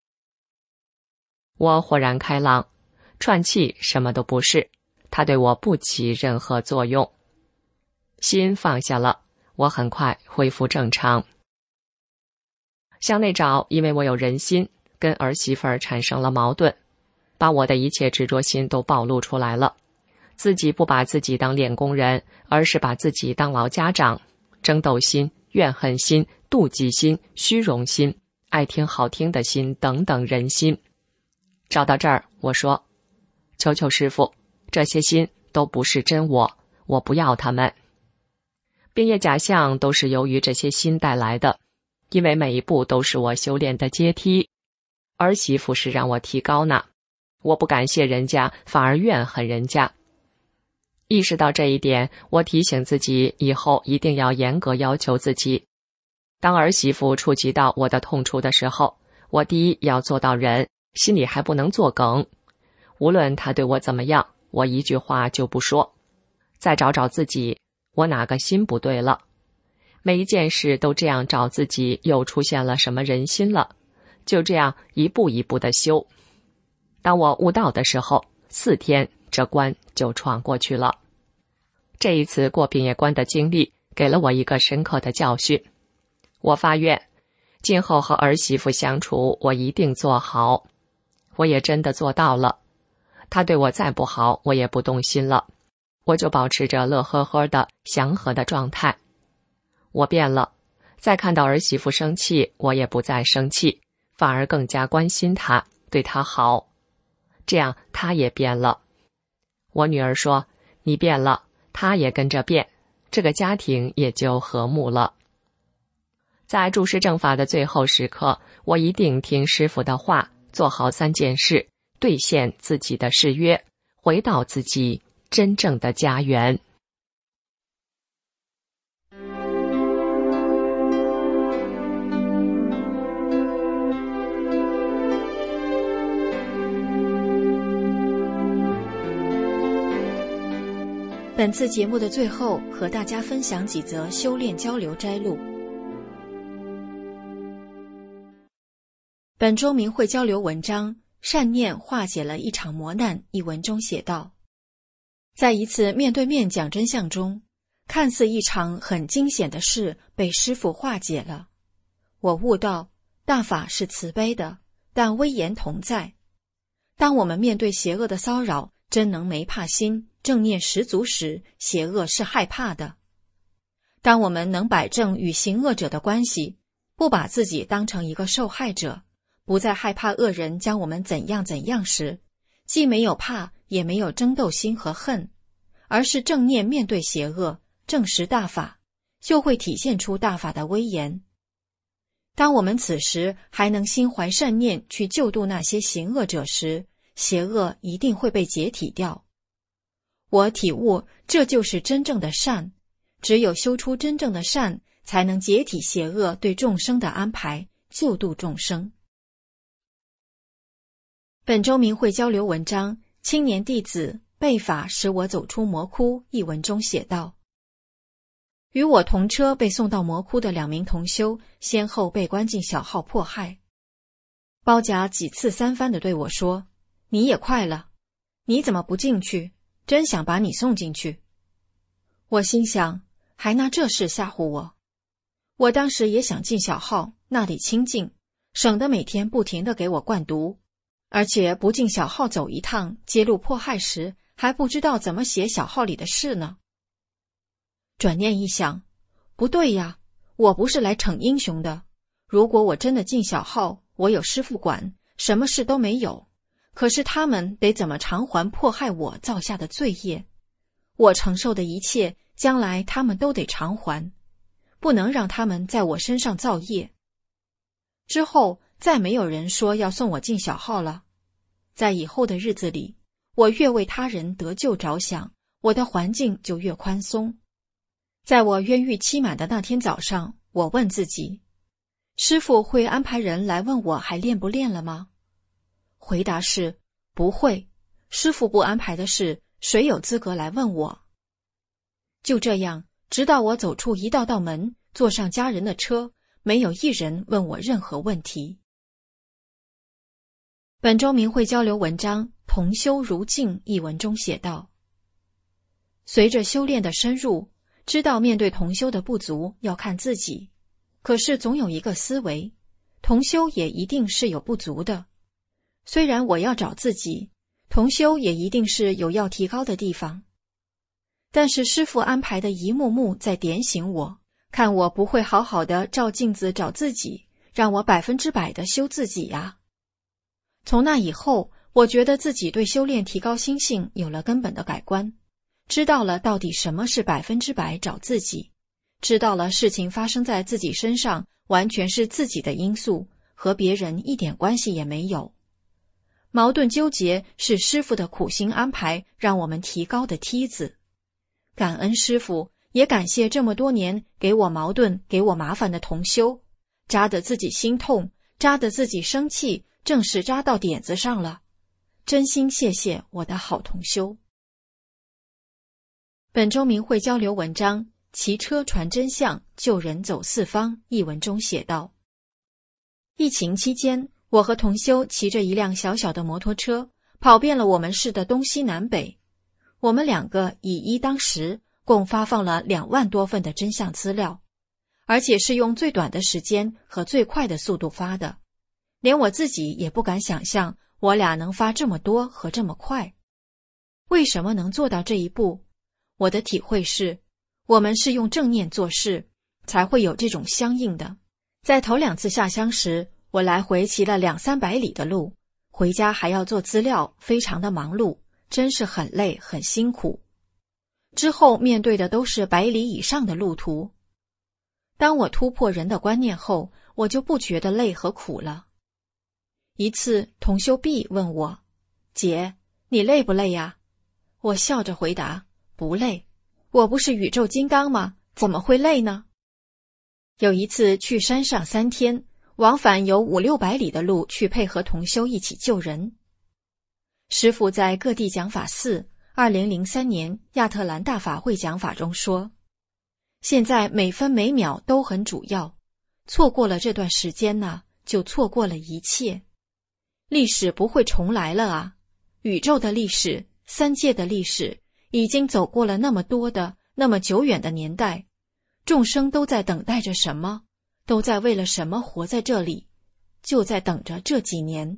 我豁然开朗，串气什么都不是，它对我不起任何作用。心放下了，我很快恢复正常。向内找，因为我有人心，跟儿媳妇儿产生了矛盾，把我的一切执着心都暴露出来了。自己不把自己当练功人，而是把自己当老家长，争斗心、怨恨心、妒忌心、虚荣心、爱听好听的心等等人心。找到这儿，我说，求求师父，这些心都不是真我不要他们。变业假象都是由于这些心带来的，因为每一步都是我修炼的阶梯。儿媳妇是让我提高呢，我不感谢人家，反而怨恨人家。意识到这一点，我提醒自己以后一定要严格要求自己。当儿媳妇触及到我的痛处的时候，我第一要做到忍，心里还不能作梗。无论她对我怎么样，我一句话就不说。再找找自己，我哪个心不对了？每一件事都这样找自己，又出现了什么人心了？就这样一步一步的修。当我悟道的时候，4天这关就闯过去了。这一次过变业关的经历，给了我一个深刻的教训。我发愿，今后和儿媳妇相处，我一定做好。我也真的做到了。她对我再不好，我也不动心了。我就保持着乐呵呵的祥和的状态。我变了，再看到儿媳妇生气，我也不再生气，反而更加关心她，对她好。这样她也变了。我女儿说，你变了，她也跟着变，这个家庭也就和睦了。在注释正法的最后时刻，我一定听师父的话，做好3件事，兑现自己的誓约，回到自己真正的家园。 本次节目的最后，和大家分享几则修炼交流摘录。本周明慧交流文章《善念化解了一场磨难》一文中写道，在一次面对面讲真相中，看似一场很惊险的事被师父化解了。我悟到，大法是慈悲的，但威严同在。当我们面对邪恶的骚扰，真能没怕心，正念十足时，邪恶是害怕的。当我们能摆正与行恶者的关系，不把自己当成一个受害者，不再害怕恶人将我们怎样怎样时，既没有怕，也没有争斗心和恨，而是正念面对邪恶，证实大法，就会体现出大法的威严。当我们此时还能心怀善念去救度那些行恶者时，邪恶一定会被解体掉。我体悟，这就是真正的善，只有修出真正的善，才能解体邪恶对众生的安排，救度众生。本周明慧交流文章《青年弟子背法使我走出魔窟》一文中写道，与我同车被送到魔窟的2名同修，先后被关进小号迫害。包甲几次3番地对我说，你也快了，你怎么不进去？真想把你送进去。我心想，还拿这事吓唬我。我当时也想进小号，那里清静，省得每天不停地给我灌毒，而且不进小号走一趟，揭露迫害时还不知道怎么写小号里的事呢。转念一想，不对呀，我不是来逞英雄的。如果我真的进小号，我有师父管，什么事都没有。可是他们得怎么偿还迫害我造下的罪业？我承受的一切，将来他们都得偿还。 不能让他们在我身上造业。之后再没有人说要送我进小号了。在以后的日子里，我越为他人得救着想，我的环境就越宽松。在我冤狱期满的那天早上，我问自己，师父会安排人来问我还练不练了吗？回答是不会，师父不安排的事，谁有资格来问我？就这样，直到我走出一道道门，坐上家人的车，没有一人问我任何问题。本周明慧交流文章《同修如镜》一文中写道，随着修炼的深入，知道面对同修的不足要看自己，可是总有一个思维，同修也一定是有不足的。虽然我要找自己，同修也一定是有要提高的地方。但是师父安排的一幕幕在点醒我，看我不会好好的照镜子找自己，让我100%的修自己啊。从那以后，我觉得自己对修炼提高心性有了根本的改观，知道了到底什么是100%找自己，知道了事情发生在自己身上完全是自己的因素，和别人一点关系也没有。矛盾纠结是师父的苦心安排，让我们提高的梯子。感恩师父，也感谢这么多年给我矛盾、给我麻烦的同修，扎得自己心痛，扎得自己生气，正是扎到点子上了。真心谢谢我的好同修。本周明慧交流文章《骑车传真相，救人走四方》一文中写道，疫情期间，我和同修骑着一辆小小的摩托车，跑遍了我们市的东西南北。我们两个以一当十，共发放了2万多份的真相资料，而且是用最短的时间和最快的速度发的，连我自己也不敢想象我俩能发这么多和这么快。为什么能做到这一步？我的体会是，我们是用正念做事，才会有这种相应的。在头2次下乡时，我来回骑了200-300里的路，回家还要做资料，非常的忙碌，真是很累很辛苦。之后面对的都是100里以上的路途。当我突破人的观念后，我就不觉得累和苦了。一次同修 B 问我，姐，你累不累呀？我笑着回答，不累，我不是宇宙金刚吗？怎么会累呢？有一次去山上3天，往返有500-600里的路去配合同修一起救人。师父在各地讲法寺2003年亚特兰大法会讲法中说，现在每分每秒都很主要，错过了这段时间呢，就错过了一切。历史不会重来了啊，宇宙的历史、3界的历史已经走过了那么多的、那么久远的年代，众生都在等待着什么？都在为了什么活在这里？就在等着这几年。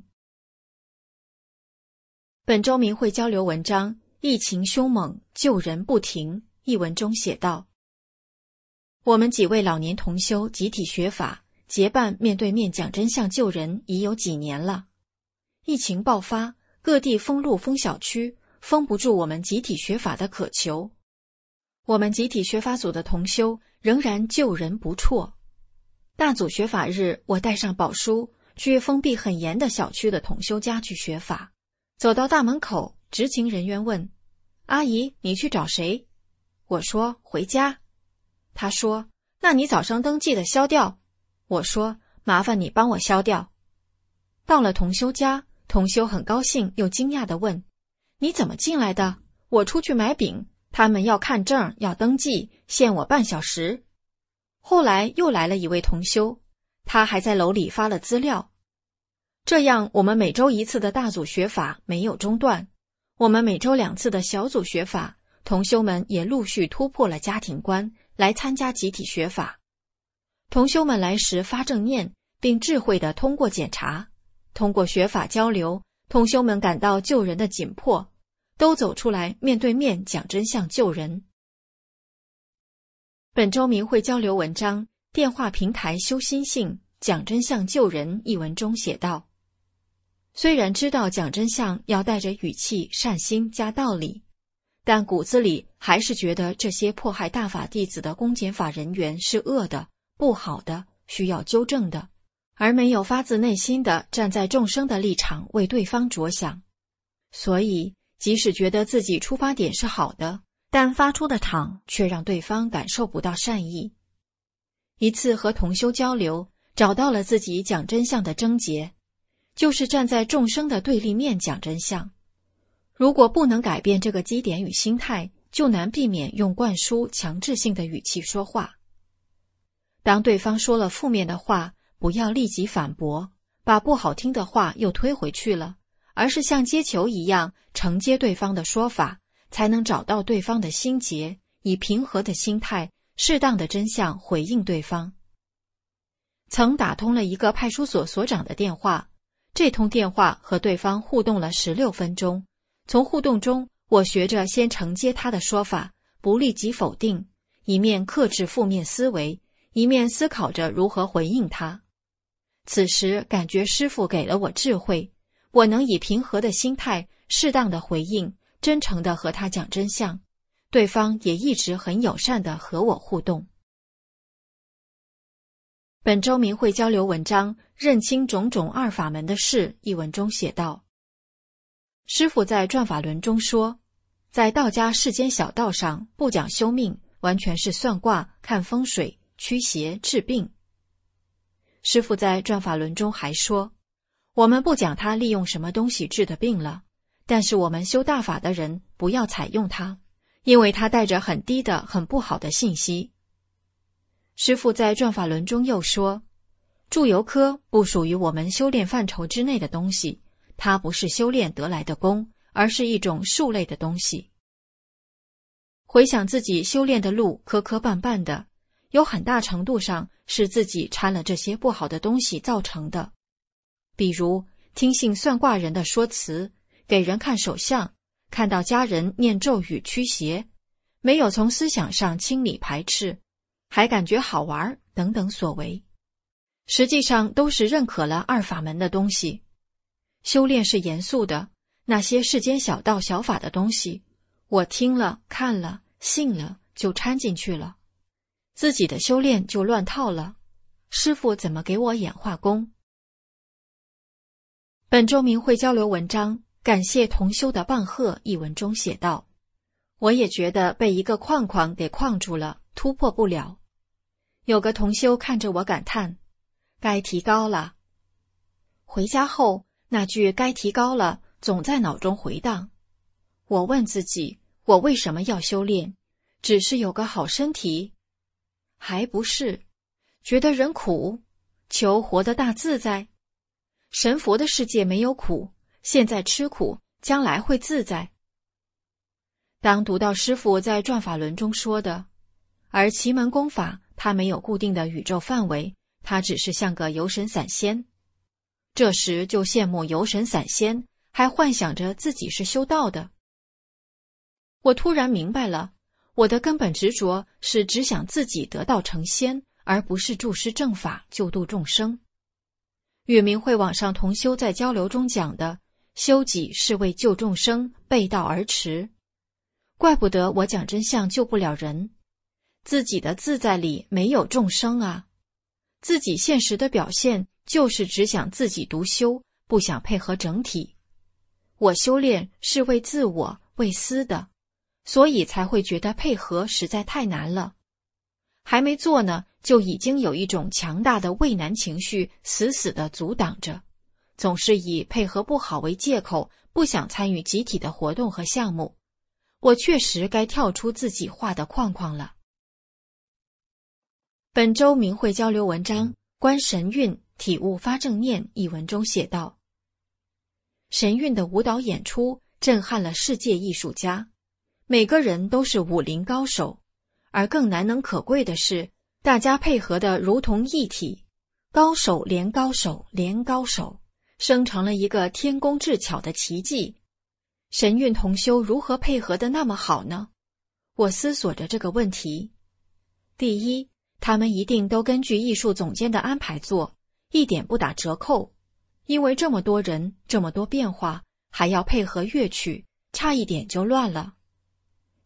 本周明慧交流文章《疫情凶猛，救人不停》一文中写道，我们几位老年同修集体学法，结伴面对面讲真相救人已有几年了。疫情爆发，各地封路封小区，封不住我们集体学法的渴求。我们集体学法组的同修仍然救人不辍。大组学法日，我带上宝书去封闭很严的小区的同修家去学法。走到大门口，执勤人员问，阿姨，你去找谁？我说回家。他说，那你早上登记的消掉。我说，麻烦你帮我消掉。到了同修家，同修很高兴又惊讶地问，你怎么进来的？我出去买饼，他们要看证要登记，限我半小时。后来又来了一位同修，他还在楼里发了资料。这样我们每周1次的大组学法没有中断，我们每周2次的小组学法，同修们也陆续突破了家庭关，来参加集体学法。同修们来时发正念，并智慧地通过检查，通过学法交流，同修们感到救人的紧迫，都走出来面对面讲真相救人。本周明慧交流文章《电话平台修心性，讲真相救人》一文中写道，虽然知道讲真相要带着语气、善心加道理， 但骨子里还是觉得这些迫害大法弟子的公检法人员是恶的、不好的，需要纠正的，而没有发自内心的站在众生的立场为对方着想。所以即使觉得自己出发点是好的，但发出的场却让对方感受不到善意。一次和同修交流，找到了自己讲真相的症结，就是站在众生的对立面讲真相。如果不能改变这个基点与心态，就难避免用灌输强制性的语气说话。当对方说了负面的话，不要立即反驳，把不好听的话又推回去了，而是像接球一样承接对方的说法，才能找到对方的心结，以平和的心态、适当的真相回应对方。曾打通了一个派出所所长的电话，这通电话和对方互动了16分钟。从互动中，我学着先承接他的说法，不立即否定，一面克制负面思维，一面思考着如何回应他。此时感觉师父给了我智慧，我能以平和的心态适当的回应，真诚地和他讲真相，对方也一直很友善地和我互动。本周明慧交流文章《认清种种二法门的事》一文中写道，师父在转法轮中说，在道家世间小道上不讲修命，完全是算卦、看风水、驱邪治病。师父在转法轮中还说，我们不讲他利用什么东西治的病了，但是我们修大法的人不要采用它，因为它带着很低的、很不好的信息。师父在转法轮中又说，祝由科不属于我们修炼范畴之内的东西，它不是修炼得来的功，而是一种术类的东西。回想自己修炼的路磕磕绊绊的，有很大程度上是自己掺了这些不好的东西造成的。比如听信算卦人的说辞，给人看手相，看到家人念咒语驱邪，没有从思想上清理排斥，还感觉好玩等等所为，实际上都是认可了二法门的东西。修炼是严肃的，那些世间小道小法的东西，我听了看了信了就掺进去了，自己的修炼就乱套了，师父怎么给我演化功？本周明慧交流文章感谢同修的棒喝一文中写道，我也觉得被一个框框给框住了，突破不了。有个同修看着我感叹，该提高了。回家后那句该提高了总在脑中回荡。我问自己，我为什么要修炼？只是有个好身体？还不是，觉得人苦，求活得大自在。神佛的世界没有苦，现在吃苦，将来会自在。当读到师父在转法轮中说的，而奇门功法它没有固定的宇宙范围，它只是像个游神散仙。这时就羡慕游神散仙，还幻想着自己是修道的。我突然明白了，我的根本执着是只想自己得道成仙，而不是注师正法救度众生。与明慧网上同修在交流中讲的，修己是为救众生，背道而驰。怪不得我讲真相救不了人，自己的自在里没有众生啊。自己现实的表现就是只想自己独修，不想配合整体。我修炼是为自我、为私的，所以才会觉得配合实在太难了。还没做呢，就已经有一种强大的畏难情绪死死地阻挡着，总是以配合不好为借口，不想参与集体的活动和项目。我确实该跳出自己画的框框了。本周明慧交流文章观神韵体悟发正念一文中写道，神韵的舞蹈演出震撼了世界艺术家，每个人都是武林高手，而更难能可贵的是，大家配合的如同一体，高手连高手连高手，生成了一个天工智巧的奇迹。神韵同修如何配合的那么好呢？我思索着这个问题。第一，他们一定都根据艺术总监的安排做，一点不打折扣，因为这么多人，这么多变化，还要配合乐曲，差一点就乱了。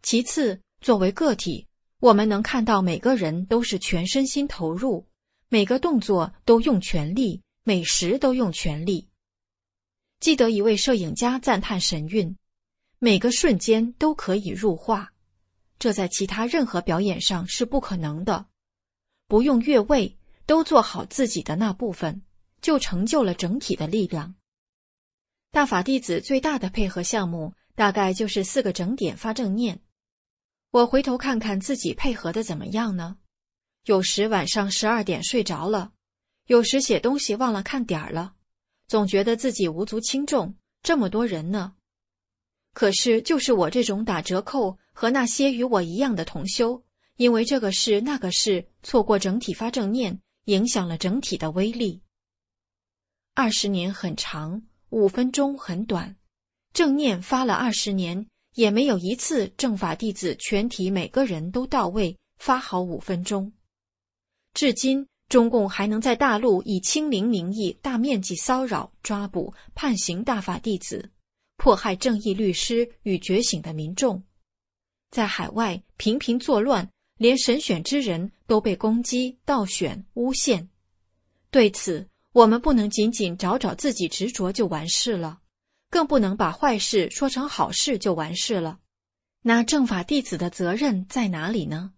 其次，作为个体，我们能看到每个人都是全身心投入，每个动作都用全力，每时都用全力。记得一位摄影家赞叹神韵，每个瞬间都可以入画，这在其他任何表演上是不可能的。不用越位，都做好自己的那部分，就成就了整体的力量。大法弟子最大的配合项目大概就是4个整点发正念。我回头看看自己配合的怎么样呢？有时晚上12点睡着了，有时写东西忘了看点儿了，总觉得自己无足轻重，这么多人呢。可是就是我这种打折扣和那些与我一样的同修，因为这个事那个事错过整体发正念，影响了整体的威力。20年很长，5分钟很短，正念发了20年，也没有一次正法弟子全体每个人都到位发好5分钟。至今中共还能在大陆以清零名义大面积骚扰、抓捕、判刑大法弟子，迫害正义律师与觉醒的民众，在海外频频作乱，连神选之人都被攻击、盗选、诬陷。对此，我们不能仅仅找自己执着就完事了，更不能把坏事说成好事就完事了。那正法弟子的责任在哪里呢？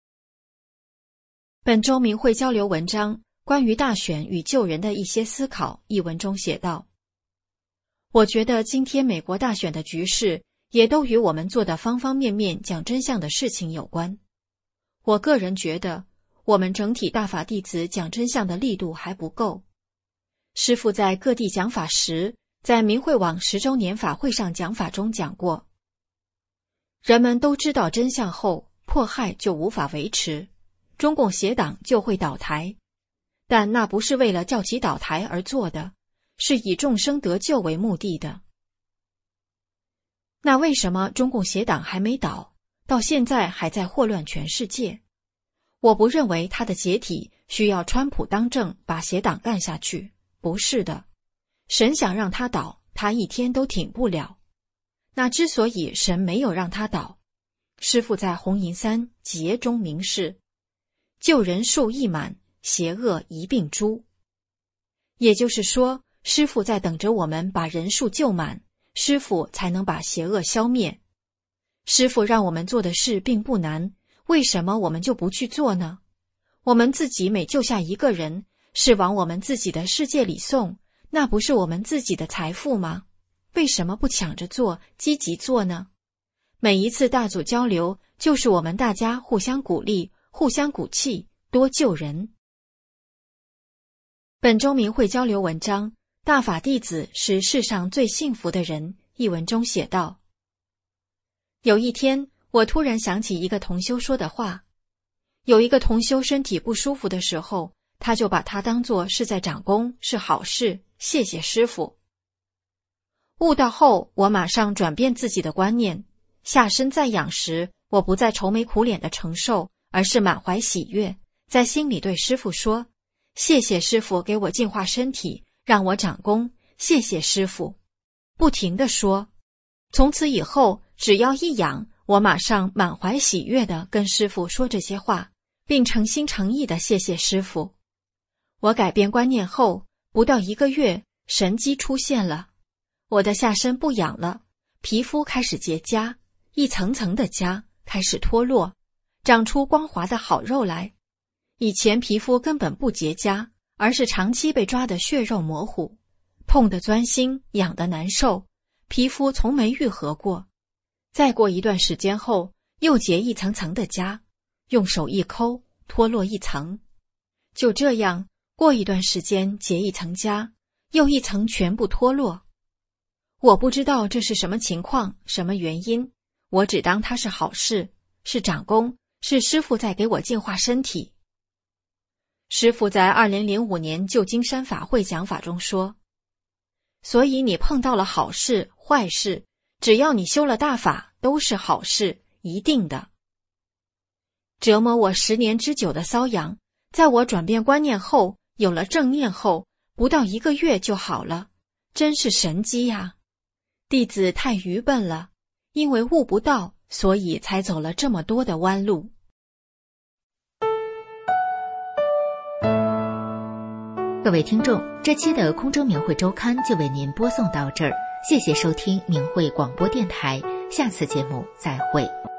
本周明慧交流文章关于大选与救人的一些思考一文中写道：我觉得今天美国大选的局势也都与我们做的方方面面讲真相的事情有关。我个人觉得我们整体大法弟子讲真相的力度还不够。师父在各地讲法时，在明慧网10周年法会上讲法中讲过，人们都知道真相后，迫害就无法维持，中共邪党就会倒台，但那不是为了叫其倒台而做的，是以众生得救为目的的。那为什么中共邪党还没倒，到现在还在祸乱全世界？我不认为他的解体需要川普当政把邪党干下去，不是的。神想让他倒，他一天都挺不了。那之所以神没有让他倒，师父在红银3节中明示，救人数一满，邪恶一并诛。也就是说，师父在等着我们把人数救满，师父才能把邪恶消灭。师父让我们做的事并不难，为什么我们就不去做呢？我们自己每救下一个人，是往我们自己的世界里送，那不是我们自己的财富吗？为什么不抢着做，积极做呢？每一次大组交流，就是我们大家互相鼓励，互相鼓气，多救人。本周明慧交流文章《大法弟子是世上最幸福的人》一文中写道：有一天，我突然想起一个同修说的话。有一个同修身体不舒服的时候，他就把它当作是在长功，是好事，谢谢师父。悟到后，我马上转变自己的观念，下身再养时，我不再愁眉苦脸的承受，而是满怀喜悦，在心里对师父说，谢谢师父给我净化身体，让我长功，谢谢师父。不停地说。从此以后，只要一痒，我马上满怀喜悦地跟师父说这些话，并诚心诚意地谢谢师父。我改变观念后，不到1个月，神迹出现了。我的下身不痒了，皮肤开始结痂，一层层的痂开始脱落，长出光滑的好肉来。以前皮肤根本不结痂，而是长期被抓得血肉模糊，痛得钻心，痒得难受，皮肤从没愈合过。再过一段时间后，又结一层层的痂，用手一抠，脱落一层。就这样，过一段时间结一层痂，又一层全部脱落。我不知道这是什么情况，什么原因，我只当它是好事，是长功，是师父在给我净化身体。师父在2005年旧金山法会讲法中说，所以你碰到了好事、坏事，只要你修了大法，都是好事，一定的。折磨我10年之久的瘙痒，在我转变观念后，有了正念后，不到1个月就好了，真是神迹呀！弟子太愚笨了，因为悟不到， 所以才走了这么多的弯路。 各位听众，这期的空中明慧周刊就为您播送到这儿，谢谢收听明慧广播电台，下次节目再会。